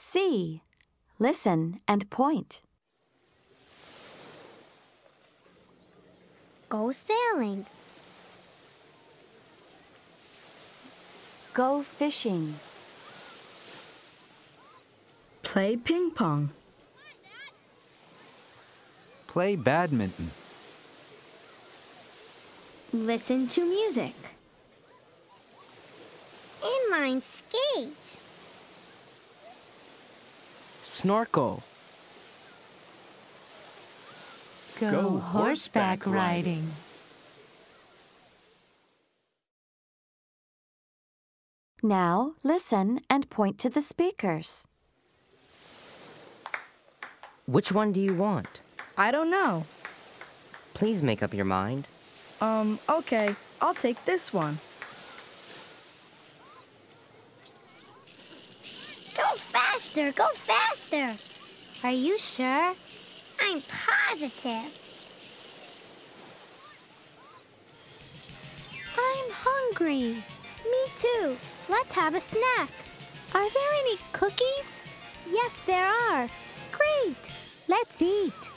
C. Listen and point. Go sailing. Go fishing. Play ping pong. Play badminton. Listen to music. Inline skate. Snorkel. Go horseback riding. Now listen and point to the speakers. Which one do you want? I don't know. Please make up your mind. Okay. I'll take this one. Go faster, go faster. Are you sure? I'm positive. I'm hungry. Me too. Let's have a snack. Are there any cookies? Yes, there are. Great. Let's eat.